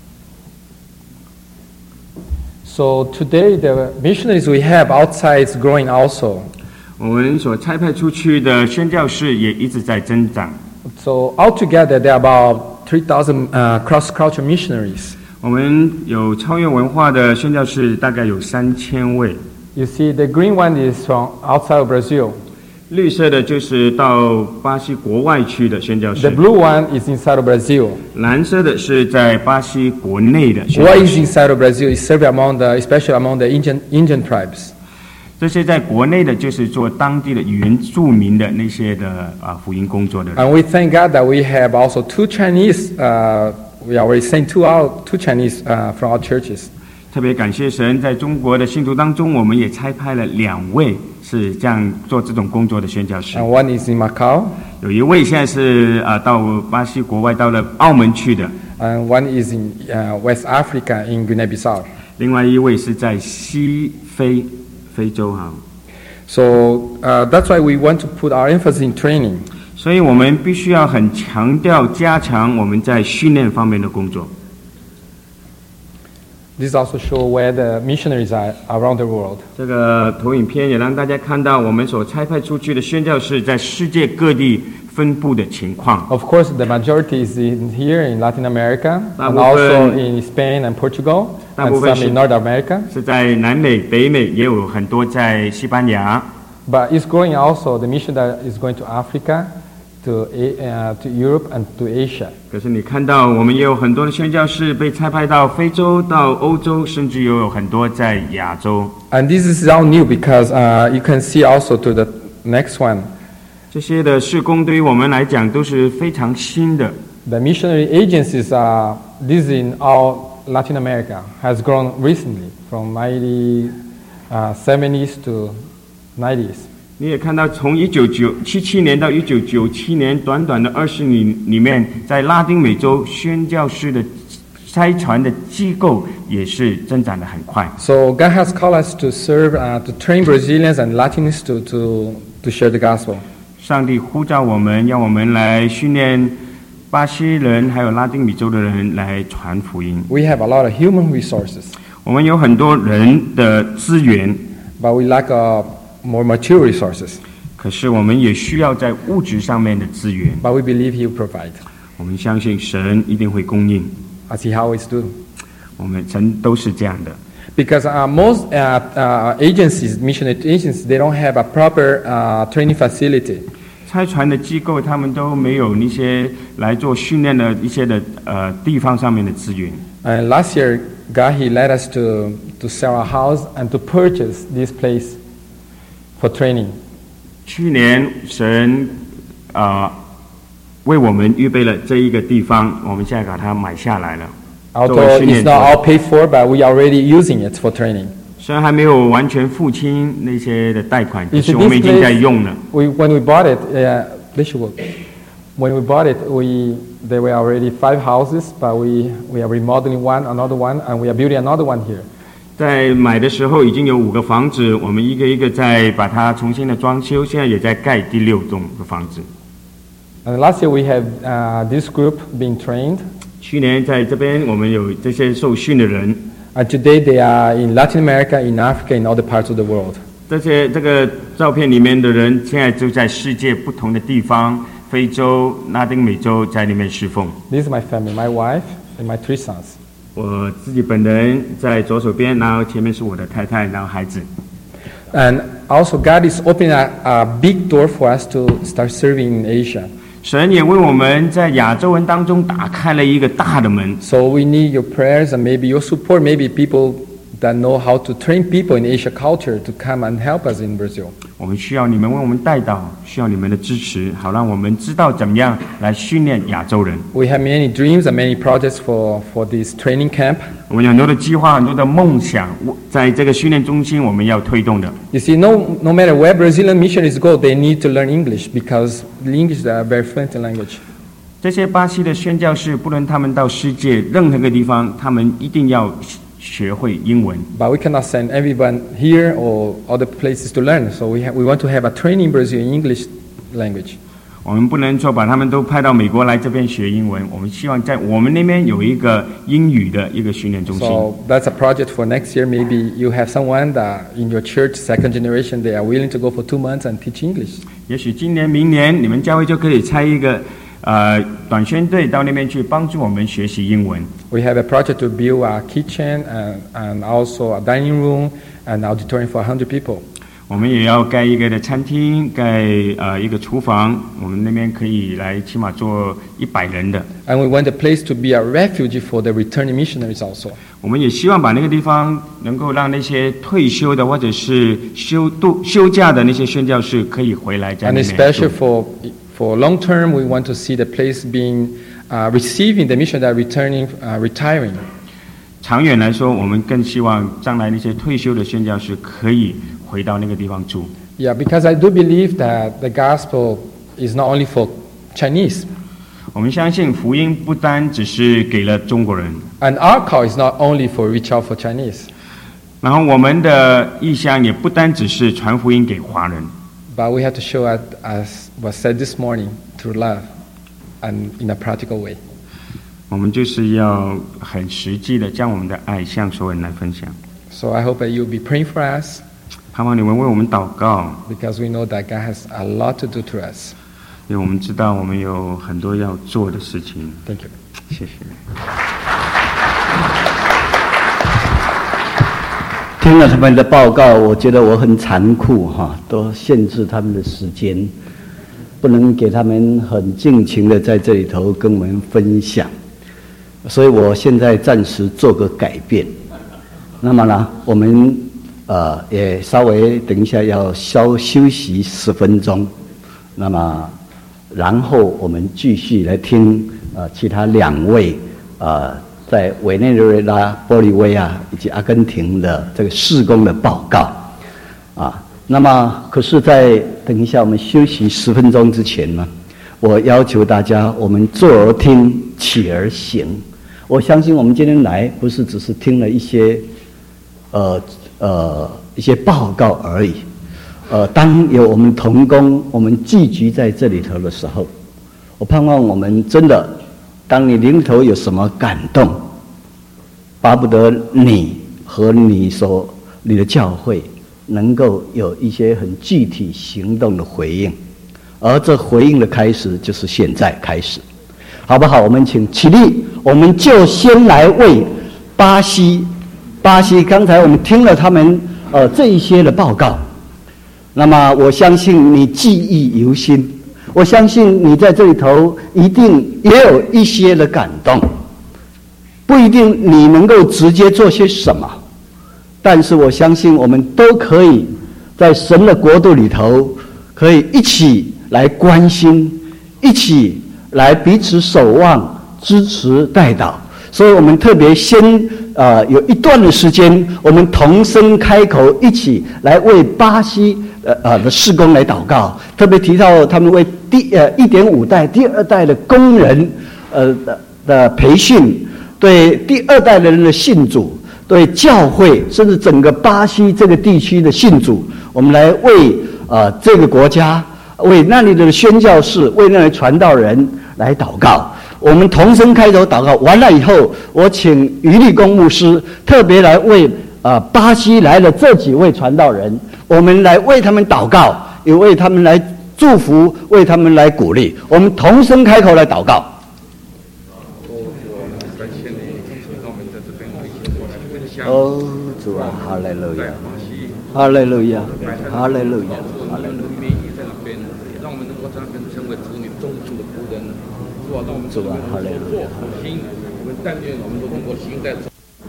So today the missionaries we have outside is growing also. 我们所差派出去的宣教士也一直在增长。 So altogether there are about three thousand uh, cross-cultural missionaries. 我们有超越文化的宣教士，大概有三千位。 You see, the green one is from outside of Brazil. 绿色的就是到巴西国外去的宣教 The 士， blue one is inside of Brazil. 蓝色的是在巴西国内的宣 What 教 is 士。 inside of Brazil is served among the, especially among the Indian, Indian tribes. 这些在国内的，就是做当地的原住民的那些的啊福音工作的人。 And we thank God that we have also two Chinese, uh, we already sent two out, two Chinese uh, from our churches. 特别感谢神，在中国的信徒当中，我们也差派了两位是这样做这种工作的宣教士。 And one is in Macau, 有一位现在是啊到巴西国外到了澳门去的， and one is in uh, West Africa in Guinea-Bissau. 另外一位是在西非非洲哈。 So uh, that's why we want to put our emphasis in training. 所以我们必须要很强调加强我们在训练方面的工作。 This also shows where the missionaries are around the world. 这个投影片也让大家看到我们所差派出去的宣教士在世界各地分布的情况。 Of course, the majority is in here in Latin America, and 大部分- also in Spain and Portugal, 大 and 部分 some 是- in North America. 是在南美、北美，也有很多在西班牙。 But it's growing also. The mission that is going to Africa, to A- uh, to Europe, and to Asia. 可是你看到，我们也有很多的宣教士被差派到非洲、到欧洲，甚至也有很多在亚洲。 And this is all new because uh, you can see also to the next one. 这些的事工对于我们来讲都是非常新的。 The missionary agencies are this in all Latin America has grown recently from nineteen seventies to nineties. 你也看到，从一九七七年到一九九七年，短短的二十年里面，在拉丁美洲宣教士的差传的机构也是增长得很快。 So God has called us to serve, uh, to train Brazilians and Latinos to, to, to share the gospel. 上帝呼召我们，让我们来训练巴西人还有拉丁美洲的人来传福音。 We have a lot of human resources, 我们有很多人的资源， but we lack uh, more material resources. 可是我们也需要在物质上面的资源。 But we believe He will provide, 我们相信神一定会供应。 as He always do. 我们神都是这样的。 Because uh, most uh, uh, agencies, missionary agencies, they don't have a proper uh, training facility. 差传的机构，他们都没有那些来做训练的一些的呃地方上面的资源。 And last year, God He led us to to sell our house and to purchase this place for training. 去年神啊、呃、为我们预备了这一个地方，我们现在把它买下来了。 Although it's not all paid for, but we are already using it for training. 虽然还没有完全付清那些的贷款，可 You 是 see, 我们 this 已经在 place, 用了。 we, when we bought it, uh, this should work. When we bought it, we there were already five houses, but we, we are remodeling one, another one, and we are building another one here. 在买的时候已经有五个房子，我们一个一个在把它重新的装修，现在也在盖第六栋的房子。 And last year we have uh, this group being trained. 去年在这边我们有这些受训的人， And today they are in Latin America, in Africa, in other parts of the world. 这些这个照片里面的人现在就在世界不同的地方，非洲、拉丁美洲在里面侍奉。 This is my family, my wife and my three sons. 我自己本人在左手边，然后前面是我的太太，然后孩子。 And also God is opening a, a big door for us to start serving in Asia. 神也为我们在亚洲人当中打开了一个大的门。 So we need your prayers and maybe your support, maybe people that know how to train people in Asia culture to come and help us in Brazil. 我们需要你们为我们带导，需要你们的支持，好让我们知道怎么样来训练亚洲人。 We have many dreams and many projects for, for this training camp. 我们有很多的计划，很多的梦想，在这个训练中心我们要推动的。 You see, no, no matter where Brazilian missionaries go, they need to learn English because English is a very fluent language. 这些巴西的宣教士，不论他们到世界任何一个地方，他们一定要学会英文。 But we cannot send everyone here or other places to learn. So we, ha- we want to have a training in Brazil in English language. 我们不能说把他们都派到美国来这边学英文，我们希望在我们那边有一个英语的一个训练中心。 So that's a project for next year. Maybe you have someone that in your church, second generation, they are willing to go for two months and teach English. 也许今年、明年你们教会就可以拆一个呃短宣队到那边去帮助我们学习英文。 We have a project to build a kitchen and, and also a dining room and auditorium for one hundred people. 我们也要盖一个的餐厅，盖呃一个厨房，我们那边可以来起码坐一百人的。 And we want the place to be a refuge for the returning missionaries also. 我们也希望把那个地方能够让那些退休的或者是休度休假的那些宣教士可以回来在 And 那 especially 边住。 for, for long term, we want to see the place being uh, receiving the mission that are returning, uh, retiring. 长远来说，我们更希望将来那些退休的宣教士可以回到那个地方住。 Yeah, because I do believe that the gospel is not only for Chinese. 我们相信福音不单只是给了中国人， And our call is not only for reach out for Chinese, 然后我们的意向也不单只是传福音给华人， but we have to show it, as was said this morning, through love and in a practical way. 我们就是要很实际的将我们的爱向所有人来分享。 So I hope that you'll be praying for us 盼望你们为我们祷告， because we know that God has a lot to do to us. 因为我们知道我们有很多要做的事情。 Thank you. 谢谢。 听了他们的报告，我觉得我很残酷哈，都限制他们的时间，不能给他们很尽情的在这里头跟我们分享，所以我现在暂时做个改变。那么呢，我们呃也稍微等一下要稍休息十分钟，那么然后我们继续来听呃其他两位呃。在委内瑞拉、玻利维亚以及阿根廷的这个事工的报告，啊， 那么，可是，在等一下我们休息十分钟之前呢，我要求大家，我们坐而听，起而行。我相信我们今天来，不是只是听了一些，呃呃一些报告而已。呃，当有我们同工，我们聚集在这里头的时候，我盼望我们真的，当你灵头有什么感动，巴不得你和你所你的教会能够有一些很具体行动的回应，而这回应的开始就是现在开始，好不好？我们请起立，我们就先来为巴西，巴西刚才我们听了他们呃这一些的报告，那么我相信你记忆犹新，我相信你在这里头一定也有一些的感动，不一定你能够直接做些什么，但是我相信我们都可以在神的国度里头，可以一起来关心，一起来彼此守望、支持、代祷。所以我们特别先呃有一段的时间，我们同声开口，一起来为巴西呃呃的事工来祷告。特别提到他们为第呃一点五代、第二代的工人呃的的培训，对第二代的人的信主。对教会，甚至整个巴西这个地区的信主，我们来为呃这个国家，为那里的宣教士，为那里传道人来祷告。我们同声开头祷告完了以后，我请余立功牧师特别来为呃巴西来的这几位传道人，我们来为他们祷告，也为他们来祝福，为他们来鼓励。我们同声开口来祷告。哦，主啊，哈利路亚，哈利路亚，哈利路亚，哈利路亚。让我们能够在那边成为主你忠心的仆人，主啊，让我们主啊，哈利路亚，心，我们但愿我们都通过心在。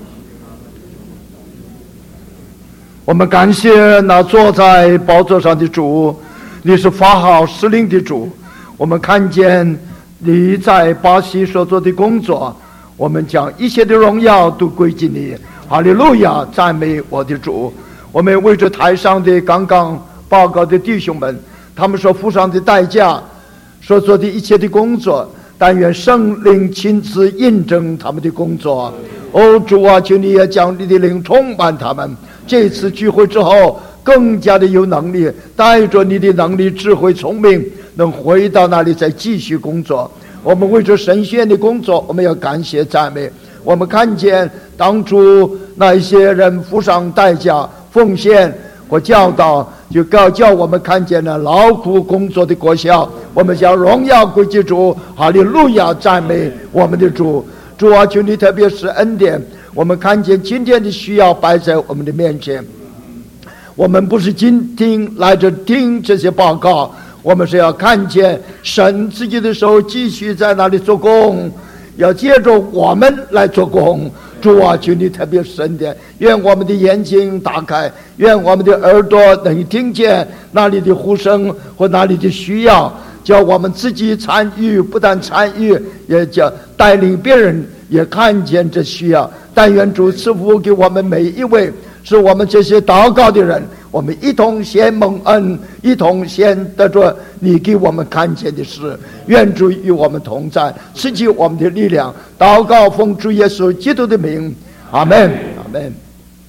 我们感谢那坐在宝座上的主，你是发号施令的主。我们看见你在巴西所做的工作，我们将一切的荣耀都归给你。哈利路亚，赞美我的主。我们为着台上的刚刚报告的弟兄们，他们所付上的代价，所做的一切的工作，但愿圣灵亲自印证他们的工作。哦，主啊，求你也将你的灵充满他们。这次聚会之后，更加的有能力，带着你的能力、智慧、聪明，能回到那里再继续工作。我们为着神学院的工作，我们要感谢赞美。我们看见当初那一些人付上代价、奉献和教导，就告叫我们看见了劳苦工作的果效。我们将荣耀归给主，哈利路亚，赞美我们的主。主啊，求你特别是恩典。我们看见今天的需要摆在我们的面前，我们不是今天来这听这些报告，我们是要看见神自己的手继续在那里做工，要借着我们来做工。主啊，求你特别深点，愿我们的眼睛打开，愿我们的耳朵能听见那里的呼声和那里的需要，叫我们自己参与，不但参与，也叫带领别人也看见这需要。但愿主赐福给我们每一位，是我们这些祷告的人，我们一同先蒙恩，一同先得着你给我们看见的事。愿主与我们同在，赐给我们的力量。祷告奉主耶稣基督的名，阿们，阿们。